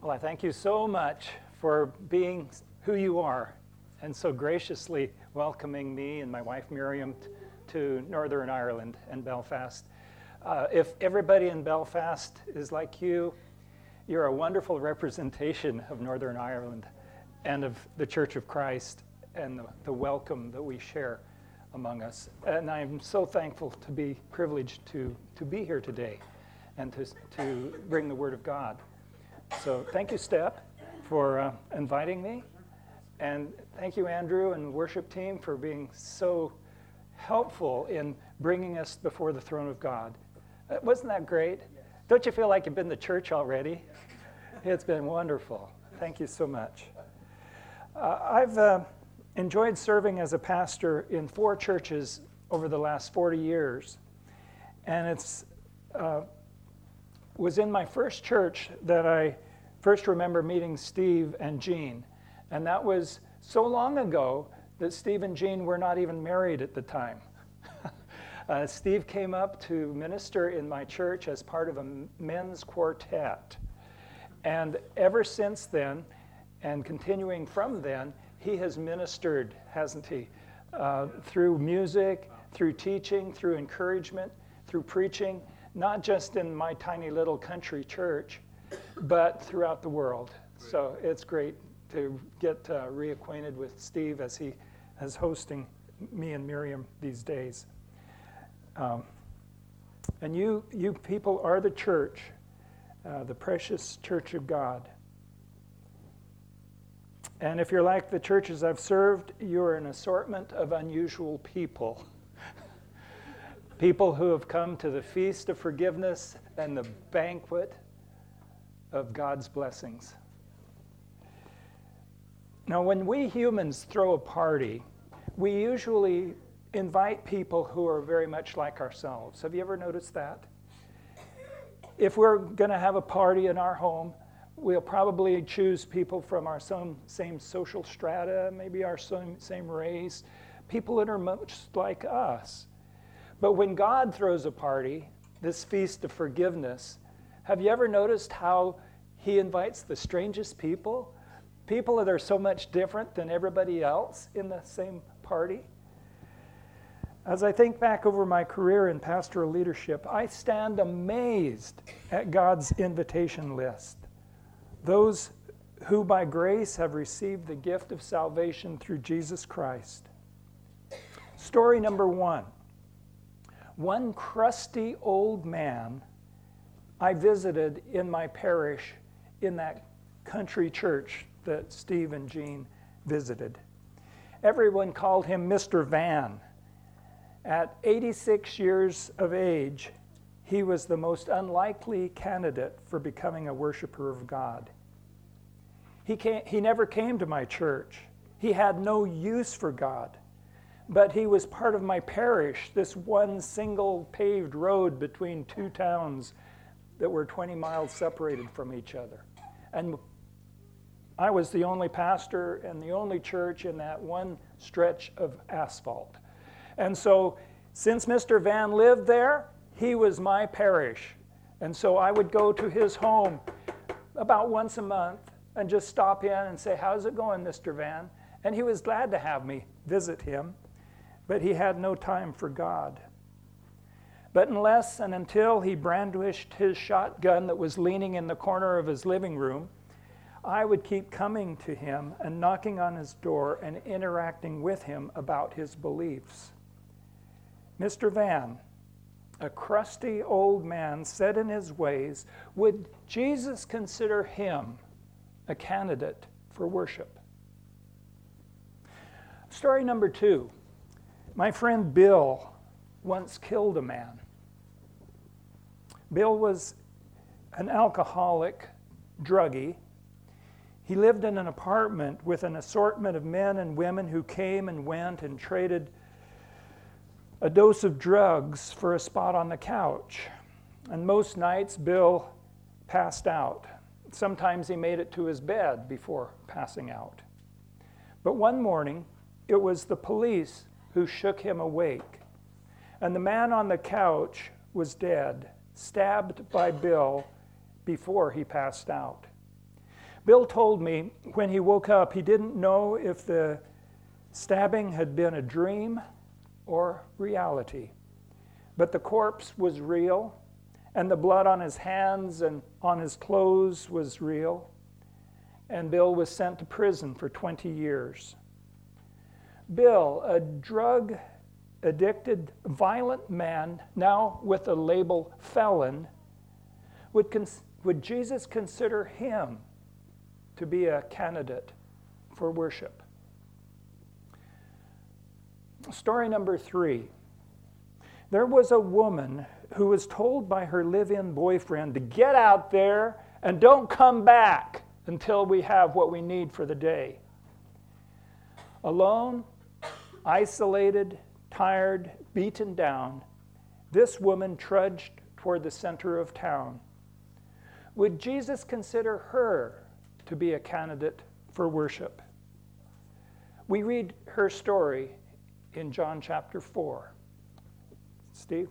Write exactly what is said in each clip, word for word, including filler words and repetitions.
Well, I thank you so much for being who you are and so graciously welcoming me and my wife Miriam t- to Northern Ireland and Belfast. Uh, if everybody in Belfast is like you, you're a wonderful representation of Northern Ireland and of the Church of Christ and the, the welcome that we share among us. And I'm so thankful to be privileged to, to be here today and to, to bring the Word of God. So thank you, Step, for uh, inviting me. And thank you, Andrew and the worship team, for being so helpful in bringing us before the throne of God. Uh, wasn't that great? Don't you feel like you've been to church already? It's been wonderful. Thank you so much. Uh, I've uh, enjoyed serving as a pastor in four churches over the last forty years. And it's uh, was in my first church that I first remember meeting Steve and Jean. And that was so long ago that Steve and Jean were not even married at the time. uh, Steve came up to minister in my church as part of a men's quartet. And ever since then, and continuing from then, he has ministered, hasn't he? Uh, through music, through teaching, through encouragement, through preaching, not just in my tiny little country church, but throughout the world. So it's great to get uh, reacquainted with Steve as he is hosting me and Miriam these days. Um, and you, you people are the church, uh, the precious church of God. And if you're like the churches I've served, you're an assortment of unusual people. People who have come to the feast of forgiveness and the banquet of God's blessings. Now, when we humans throw a party, we usually invite people who are very much like ourselves. Have you ever noticed that? If we're going to have a party in our home, we'll probably choose people from our same, same social strata, maybe our same, same race, people that are much like us. But when God throws a party, this feast of forgiveness, have you ever noticed how he invites the strangest people? People that are so much different than everybody else in the same party? As I think back over my career in pastoral leadership, I stand amazed at God's invitation list. Those who by grace have received the gift of salvation through Jesus Christ. Story number one. One crusty old man I visited in my parish in that country church that Steve and Jean visited. Everyone called him Mister Van. At eighty-six years of age, he was the most unlikely candidate for becoming a worshiper of God. He, came, he never came to my church. He had no use for God. But he was part of my parish, this one single paved road between two towns that were twenty miles separated from each other. And I was the only pastor and the only church in that one stretch of asphalt. And so since Mister Van lived there, he was my parish. And so I would go to his home about once a month and just stop in and say, "How's it going, Mister Van?" And he was glad to have me visit him. But he had no time for God. But unless and until he brandished his shotgun that was leaning in the corner of his living room, I would keep coming to him and knocking on his door and interacting with him about his beliefs. Mister Van, a crusty old man set in his ways, would Jesus consider him a candidate for worship? Story number two. My friend Bill once killed a man. Bill was an alcoholic druggie. He lived in an apartment with an assortment of men and women who came and went and traded a dose of drugs for a spot on the couch. And most nights, Bill passed out. Sometimes he made it to his bed before passing out. But one morning, it was the police who shook him awake. And the man on the couch was dead, stabbed by Bill before he passed out. Bill told me when he woke up, he didn't know if the stabbing had been a dream or reality. But the corpse was real, and the blood on his hands and on his clothes was real. And Bill was sent to prison for twenty years. Bill, a drug-addicted, violent man, now with a label felon, would, cons- would Jesus consider him to be a candidate for worship? Story number three. There was a woman who was told by her live-in boyfriend to get out there and don't come back until we have what we need for the day. Alone, isolated, tired, beaten down, this woman trudged toward the center of town. Would Jesus consider her to be a candidate for worship? We read her story in John chapter four. Steve?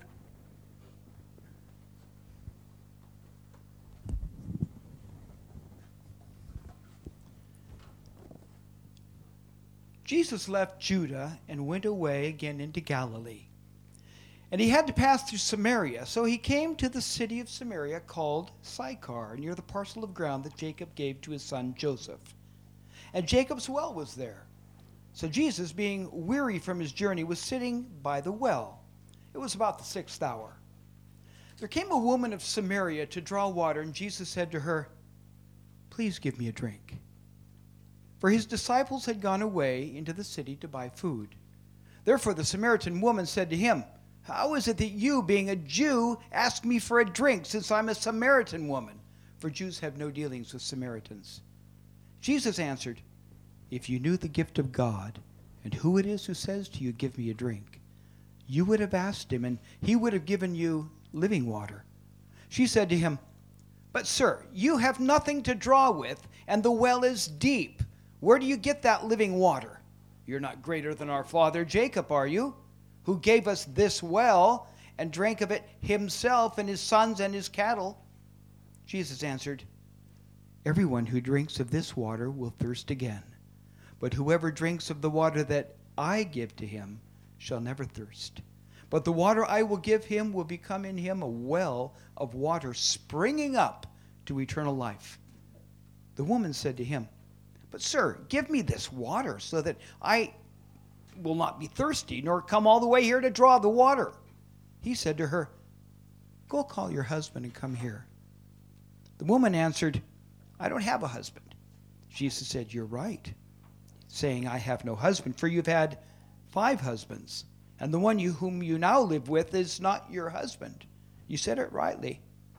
Jesus left Judah and went away again into Galilee. And he had to pass through Samaria. So he came to the city of Samaria called Sychar, near the parcel of ground that Jacob gave to his son Joseph. And Jacob's well was there. So Jesus, being weary from his journey, was sitting by the well. It was about the sixth hour. There came a woman of Samaria to draw water, and Jesus said to her, "Please give me a drink." For his disciples had gone away into the city to buy food. Therefore the Samaritan woman said to him, "How is it that you, being a Jew, ask me for a drink, since I'm a Samaritan woman?" For Jews have no dealings with Samaritans. Jesus answered, "If you knew the gift of God, and who it is who says to you, 'Give me a drink,' you would have asked him, and he would have given you living water." She said to him, "But sir, you have nothing to draw with, and the well is deep. Where do you get that living water? You're not greater than our father Jacob, are you? Who gave us this well and drank of it himself and his sons and his cattle?" Jesus answered, "Everyone who drinks of this water will thirst again. But whoever drinks of the water that I give to him shall never thirst. But the water I will give him will become in him a well of water springing up to eternal life." The woman said to him, "But sir, give me this water so that I will not be thirsty, nor come all the way here to draw the water." He said to her, "Go call your husband and come here." The woman answered, "I don't have a husband." Jesus said, "You're right, saying, 'I have no husband,' for you've had five husbands, and the one you whom you now live with is not your husband. You said it rightly."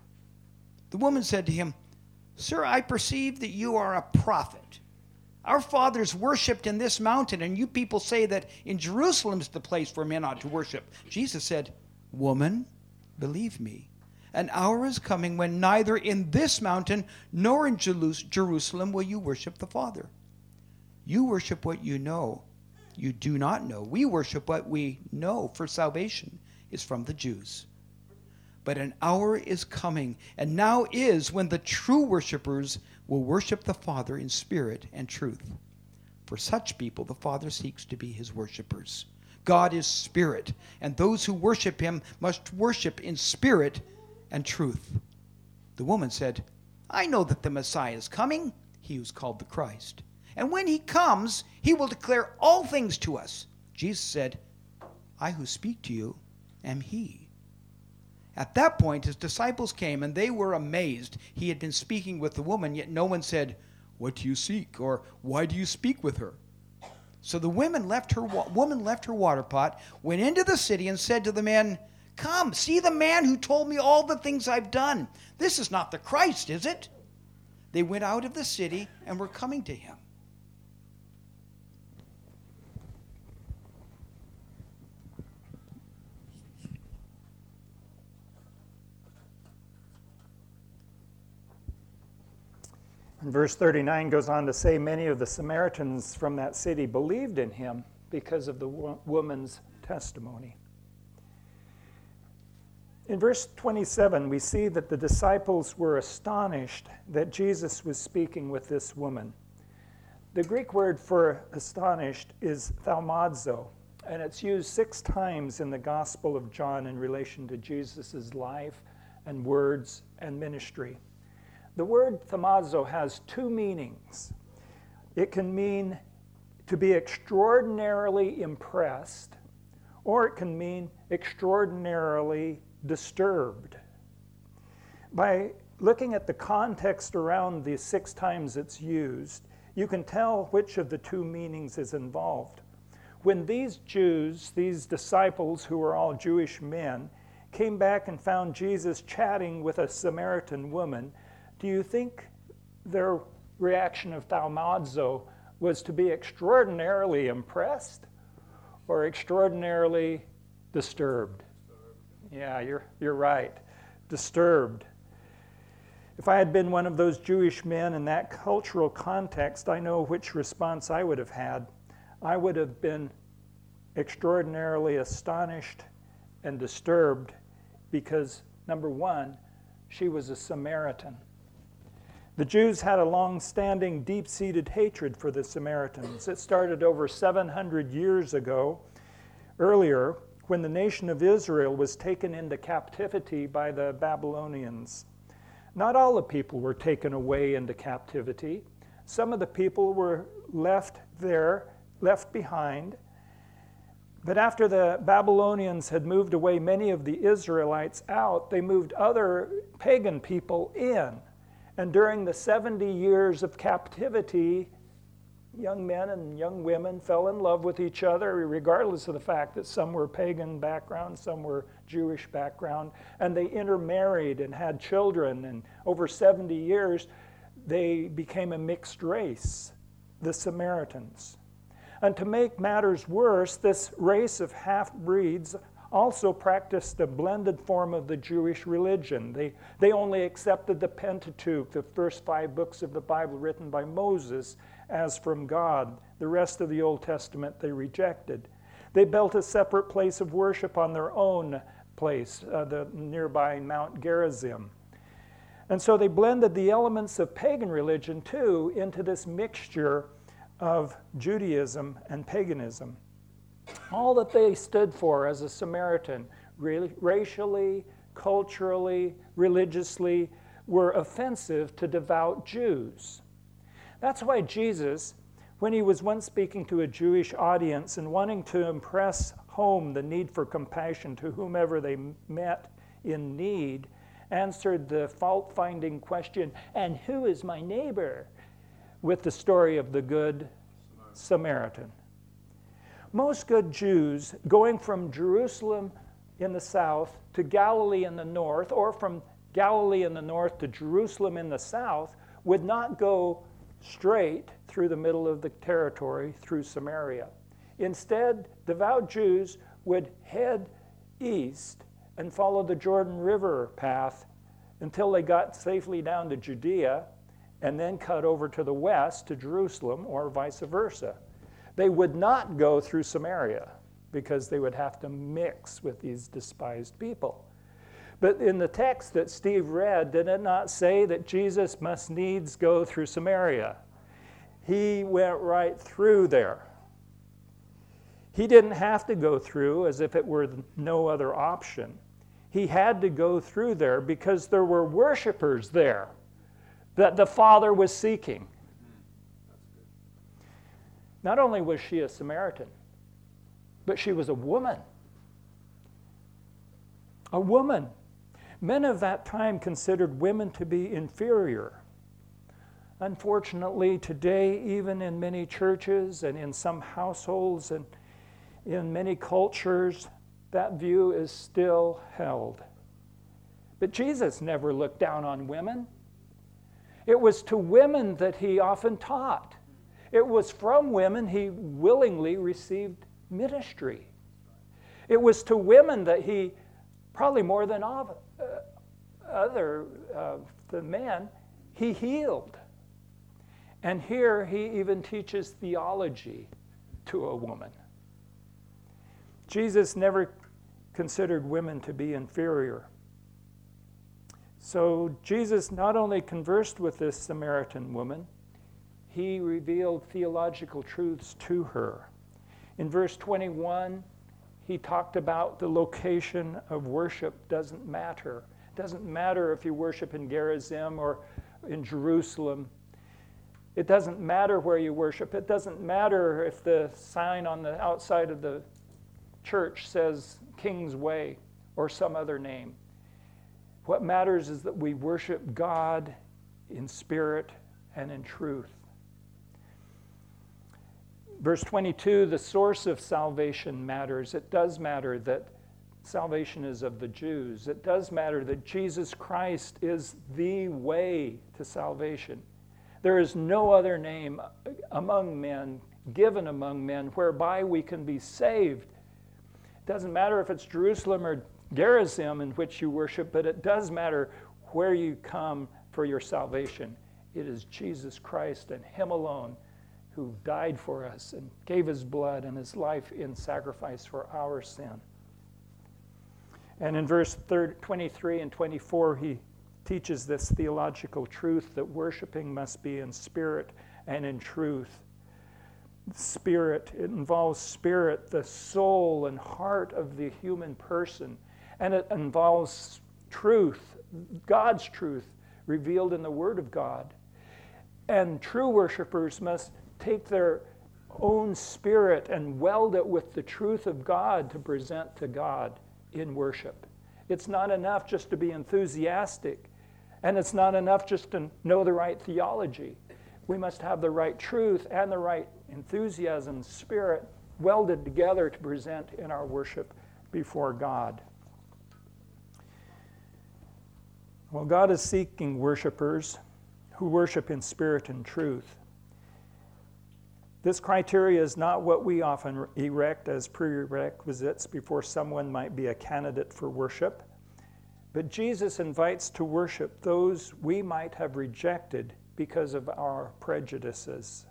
The woman said to him, "Sir, I perceive that you are a prophet. Our fathers worshipped in this mountain, and you people say that in Jerusalem is the place where men ought to worship." Jesus said, "Woman, believe me, an hour is coming when neither in this mountain nor in Jerusalem will you worship the Father. You worship what you know. You do not know. We worship what we know, for salvation is from the Jews. But an hour is coming, and now is, when the true worshipers will worship the Father in spirit and truth. For such people the Father seeks to be his worshipers. God is spirit, and those who worship him must worship in spirit and truth." The woman said, "I know that the Messiah is coming, he who is called the Christ. And when he comes, he will declare all things to us." Jesus said, "I who speak to you am he." At that point, his disciples came, and they were amazed. He had been speaking with the woman, yet no one said, "What do you seek?" or "Why do you speak with her?" So the woman left her woman left her water pot, went into the city, and said to the men, "Come, see the man who told me all the things I've done. This is not the Christ, is it?" They went out of the city and were coming to him. And verse thirty-nine goes on to say, many of the Samaritans from that city believed in him because of the wo- woman's testimony. In verse twenty-seven, we see that the disciples were astonished that Jesus was speaking with this woman. The Greek word for astonished is thaumazo, and it's used six times in the Gospel of John in relation to Jesus' life and words and ministry. The word thaumazo has two meanings. It can mean to be extraordinarily impressed, or it can mean extraordinarily disturbed. By looking at the context around the six times it's used, you can tell which of the two meanings is involved. When these Jews, these disciples who were all Jewish men, came back and found Jesus chatting with a Samaritan woman, do you think their reaction of thaumazo was to be extraordinarily impressed or extraordinarily disturbed? Yeah, you're, you're right. Disturbed. If I had been one of those Jewish men in that cultural context, I know which response I would have had. I would have been extraordinarily astonished and disturbed because, number one, she was a Samaritan. The Jews had a long-standing, deep-seated hatred for the Samaritans. It started over seven hundred years ago, earlier, when the nation of Israel was taken into captivity by the Babylonians. Not all the people were taken away into captivity. Some of the people were left there, left behind. But after the Babylonians had moved away many of the Israelites out, they moved other pagan people in. And during the seventy years of captivity, young men and young women fell in love with each other, regardless of the fact that some were pagan background, some were Jewish background, and they intermarried and had children. And over seventy years, they became a mixed race, the Samaritans. And to make matters worse, this race of half-breeds also practiced a blended form of the Jewish religion. They, they only accepted the Pentateuch, the first five books of the Bible written by Moses, as from God. The rest of the Old Testament they rejected. They built a separate place of worship on their own place, uh, the nearby Mount Gerizim. And so they blended the elements of pagan religion, too, into this mixture of Judaism and paganism. All that they stood for as a Samaritan, really, racially, culturally, religiously, were offensive to devout Jews. That's why Jesus, when he was once speaking to a Jewish audience and wanting to impress home the need for compassion to whomever they met in need, answered the fault-finding question, "And who is my neighbor?" with the story of the Good Samaritan. Most good Jews, going from Jerusalem in the south to Galilee in the north, or from Galilee in the north to Jerusalem in the south, would not go straight through the middle of the territory through Samaria. Instead, devout Jews would head east and follow the Jordan River path until they got safely down to Judea and then cut over to the west to Jerusalem, or vice versa. They would not go through Samaria because they would have to mix with these despised people. But in the text that Steve read, did it not say that Jesus must needs go through Samaria? He went right through there. He didn't have to go through as if it were no other option. He had to go through there because there were worshipers there that the Father was seeking. Not only was she a Samaritan, but she was a woman. A woman. Men of that time considered women to be inferior. Unfortunately, today, even in many churches and in some households and in many cultures, that view is still held. But Jesus never looked down on women. It was to women that he often taught. It was from women he willingly received ministry. It was to women that he, probably more than of, uh, other uh, the men, he healed. And here he even teaches theology to a woman. Jesus never considered women to be inferior. So Jesus not only conversed with this Samaritan woman, he revealed theological truths to her. In verse twenty-one, he talked about the location of worship doesn't matter. It doesn't matter if you worship in Gerizim or in Jerusalem. It doesn't matter where you worship. It doesn't matter if the sign on the outside of the church says King's Way or some other name. What matters is that we worship God in spirit and in truth. Verse twenty-two, the source of salvation matters. It does matter that salvation is of the Jews. It does matter that Jesus Christ is the way to salvation. There is no other name among men, given among men, whereby we can be saved. It doesn't matter if it's Jerusalem or Gerizim in which you worship, but it does matter where you come for your salvation. It is Jesus Christ and Him alone who died for us and gave His blood and His life in sacrifice for our sin. And in verse twenty-three and twenty-four, he teaches this theological truth that worshiping must be in spirit and in truth. Spirit, it involves spirit, the soul and heart of the human person. And it involves truth, God's truth, revealed in the Word of God. And true worshipers must take their own spirit and weld it with the truth of God to present to God in worship. It's not enough just to be enthusiastic, and it's not enough just to know the right theology. We must have the right truth and the right enthusiasm, spirit, welded together to present in our worship before God. Well, God is seeking worshipers who worship in spirit and truth. This criteria is not what we often erect as prerequisites before someone might be a candidate for worship, but Jesus invites to worship those we might have rejected because of our prejudices.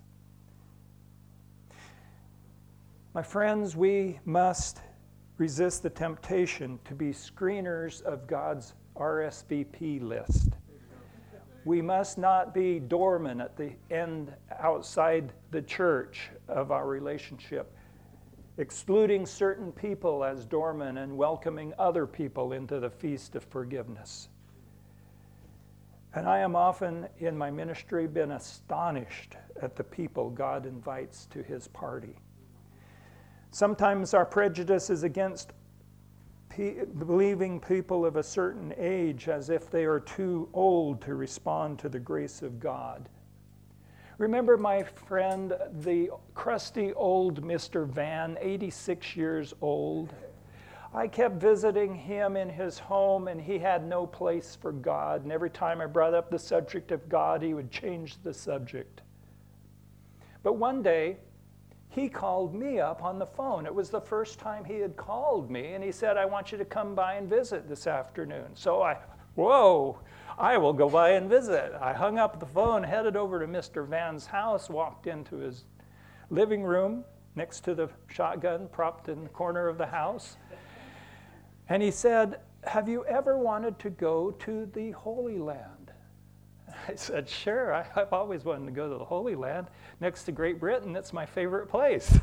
My friends, we must resist the temptation to be screeners of God's R S V P list. We must not be doormen at the end outside the church of our relationship, excluding certain people as doormen and welcoming other people into the feast of forgiveness. And I am often in my ministry been astonished at the people God invites to His party. Sometimes our prejudice is against believing people of a certain age as if they are too old to respond to the grace of God. Remember my friend, the crusty old Mister Van, eighty-six years old? I kept visiting him in his home, and he had no place for God. And every time I brought up the subject of God, he would change the subject. But one day, he called me up on the phone. It was the first time he had called me, and he said, I want you to come by and visit this afternoon. So I, whoa, I will go by and visit. I hung up the phone, headed over to Mister Van's house, walked into his living room next to the shotgun propped in the corner of the house. And he said, have you ever wanted to go to the Holy Land? I said, sure, I, I've always wanted to go to the Holy Land. Next to Great Britain, it's my favorite place.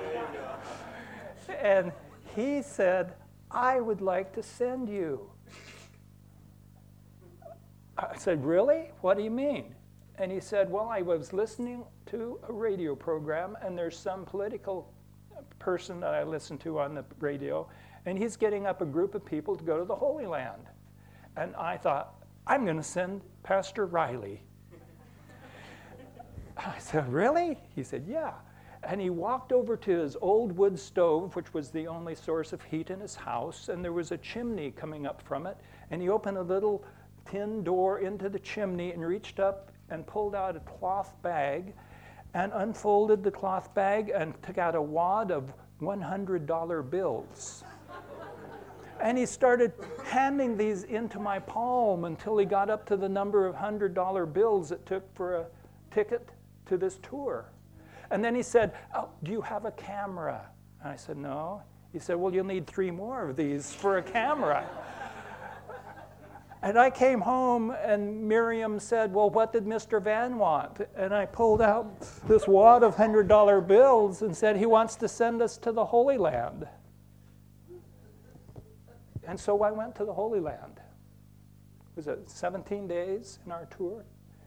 And he said, I would like to send you. I said, really? What do you mean? And he said, well, I was listening to a radio program, and there's some political person that I listen to on the radio, and he's getting up a group of people to go to the Holy Land. And I thought, I'm going to send Pastor Riley. I said, really? He said, yeah. And he walked over to his old wood stove, which was the only source of heat in his house, and there was a chimney coming up from it, and he opened a little tin door into the chimney and reached up and pulled out a cloth bag and unfolded the cloth bag and took out a wad of one hundred dollar bills. And he started handing these into my palm until he got up to the number of one hundred dollar bills it took for a ticket to this tour. And then he said, oh, do you have a camera? And I said, no. He said, well, you'll need three more of these for a camera. And I came home and Miriam said, well, what did Mister Van want? And I pulled out this wad of one hundred dollar bills and said, he wants to send us to the Holy Land. And so I went to the Holy Land. Was it seventeen days in our tour?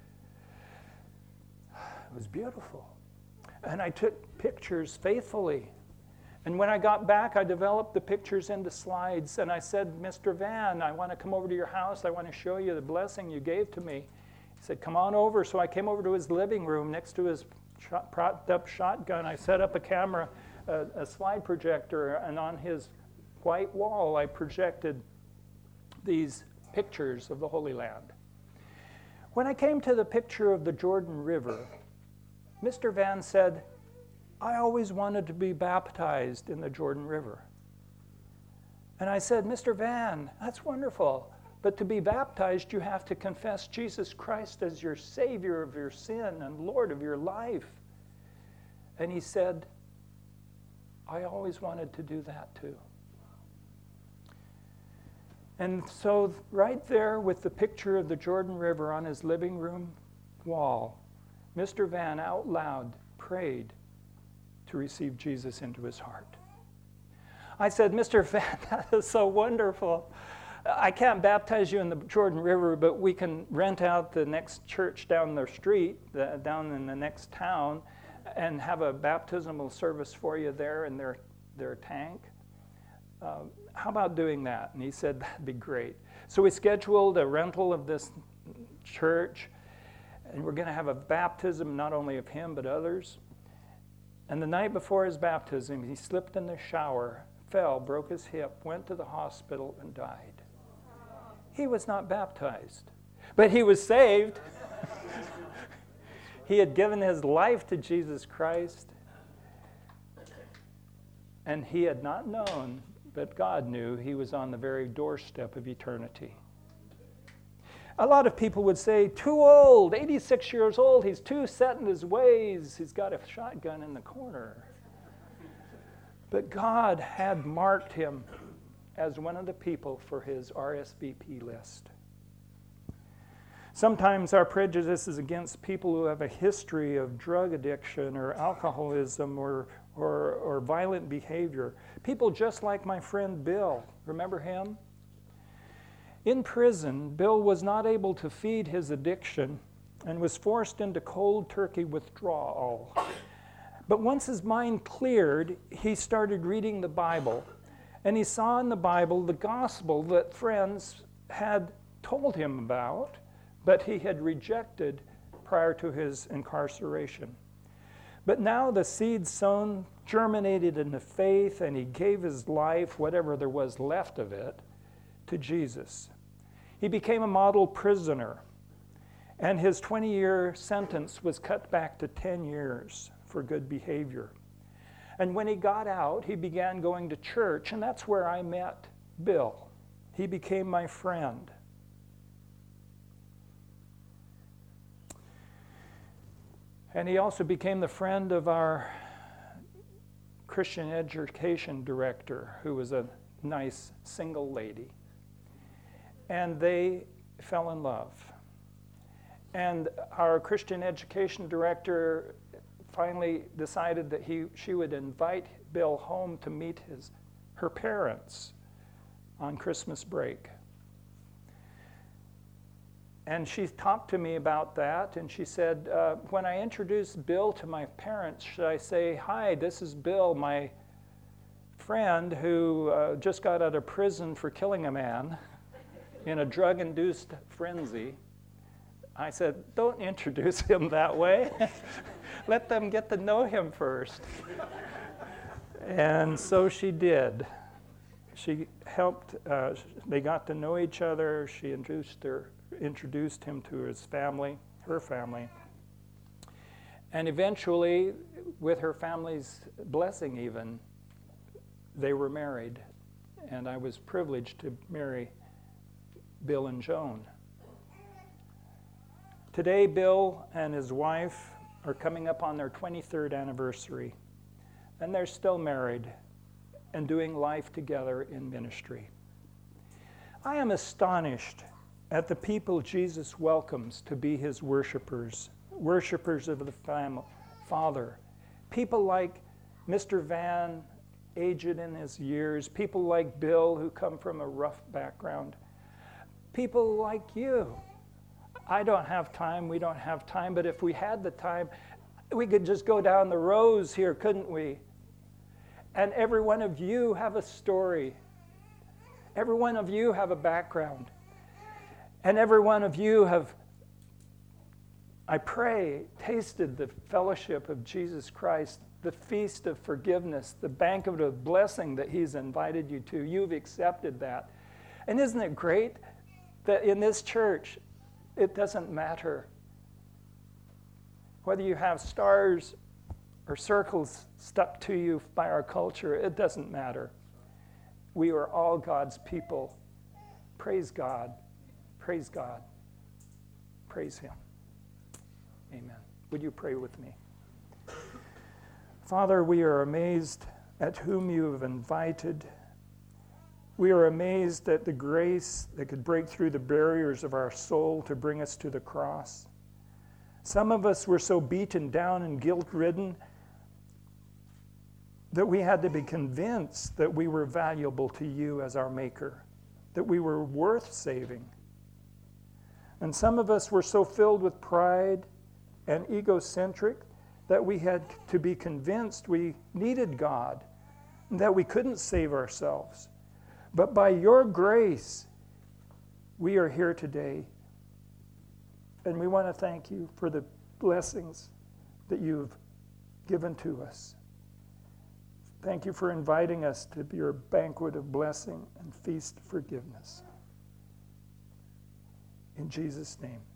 It was beautiful. And I took pictures faithfully. And when I got back, I developed the pictures into slides. And I said, Mister Van, I want to come over to your house. I want to show you the blessing you gave to me. He said, come on over. So I came over to his living room next to his shot, propped up shotgun. I set up a camera, a, a slide projector, and on his white wall, I projected these pictures of the Holy Land. When I came to the picture of the Jordan River, Mister Van said, I always wanted to be baptized in the Jordan River. And I said, Mister Van, that's wonderful, but to be baptized, you have to confess Jesus Christ as your Savior of your sin and Lord of your life. And he said, I always wanted to do that too. And so right there with the picture of the Jordan River on his living room wall, Mister Van out loud prayed to receive Jesus into his heart. I said, Mister Van, that is so wonderful. I can't baptize you in the Jordan River, but we can rent out the next church down the street, the, down in the next town, and have a baptismal service for you there in their, their tank. Uh, how about doing that? And he said, that'd be great. So we scheduled a rental of this church, and we're going to have a baptism not only of him but others. And the night before his baptism, he slipped in the shower, fell, broke his hip, went to the hospital, and died. He was not baptized, but he was saved. He had given his life to Jesus Christ, and he had not known, but God knew he was on the very doorstep of eternity. A lot of people would say, too old, eighty-six years old, he's too set in his ways, he's got a shotgun in the corner. But God had marked him as one of the people for his R S V P list. Sometimes our prejudice is against people who have a history of drug addiction or alcoholism or, or, or violent behavior. People just like my friend Bill. Remember him? In prison, Bill was not able to feed his addiction and was forced into cold turkey withdrawal. But once his mind cleared, he started reading the Bible. And he saw in the Bible the gospel that friends had told him about, but he had rejected prior to his incarceration. But now the seed sown germinated into faith, and he gave his life, whatever there was left of it, to Jesus. He became a model prisoner, and his twenty-year sentence was cut back to ten years for good behavior. And when he got out, he began going to church, and that's where I met Bill. He became my friend. And he also became the friend of our Christian education director, who was a nice single lady. And they fell in love. And our Christian education director finally decided that he, she would invite Bill home to meet his, her parents on Christmas break. And she talked to me about that, and she said, uh, when I introduce Bill to my parents, should I say, hi, this is Bill, my friend who uh, just got out of prison for killing a man in a drug-induced frenzy. I said, don't introduce him that way. Let them get to know him first. And so she did. She helped, uh, they got to know each other. She introduced, her, introduced him to his family, her family. And eventually, with her family's blessing even, they were married. And I was privileged to marry Bill and Joan. Today, Bill and his wife are coming up on their twenty-third anniversary, and they're still married and doing life together in ministry. I am astonished at the people Jesus welcomes to be his worshipers, worshipers of the fam- Father. People like Mister Van, aged in his years, people like Bill, who come from a rough background, people like you. I don't have time, we don't have time, but if we had the time, we could just go down the rows here, couldn't we? And every one of you have a story. Every one of you have a background. And every one of you have, I pray, tasted the fellowship of Jesus Christ, the feast of forgiveness, the banquet of blessing that he's invited you to. You've accepted that. And isn't it great that in this church, it doesn't matter whether you have stars or circles stuck to you by our culture, it doesn't matter. We are all God's people. Praise God. Praise God. Praise him. Amen. Would you pray with me? Father, we are amazed at whom you have invited. We are amazed at the grace that could break through the barriers of our soul to bring us to the cross. Some of us were so beaten down and guilt-ridden that we had to be convinced that we were valuable to you as our maker, that we were worth saving. And some of us were so filled with pride and egocentric that we had to be convinced we needed God, and that we couldn't save ourselves. But by your grace, we are here today. And we want to thank you for the blessings that you've given to us. Thank you for inviting us to your banquet of blessing and feast of forgiveness. In Jesus' name.